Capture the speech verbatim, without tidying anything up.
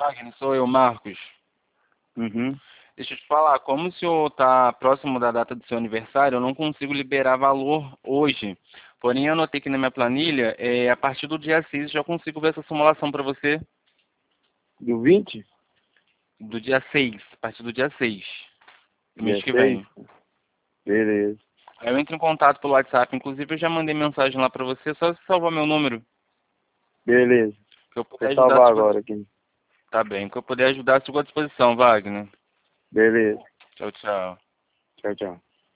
Wagner, sou eu, Marcos. Uhum. Deixa eu te falar, como o senhor está próximo da data do seu aniversário, eu não consigo liberar valor hoje. Porém, eu anotei aqui na minha planilha, é, a partir do dia seis eu já consigo ver essa simulação para você. Do vinte? Do dia seis, a partir do dia seis, mês Dia que seis? vem. Beleza. Aí eu entro em contato pelo WhatsApp, inclusive eu já mandei mensagem lá para você, só você salvar meu número, Beleza. que eu Vou puder ajudar, salvar sigo à agora dis- aqui. tá bem, que eu puder ajudar, sigo à disposição, Wagner. Beleza. Tchau, tchau. Tchau, tchau.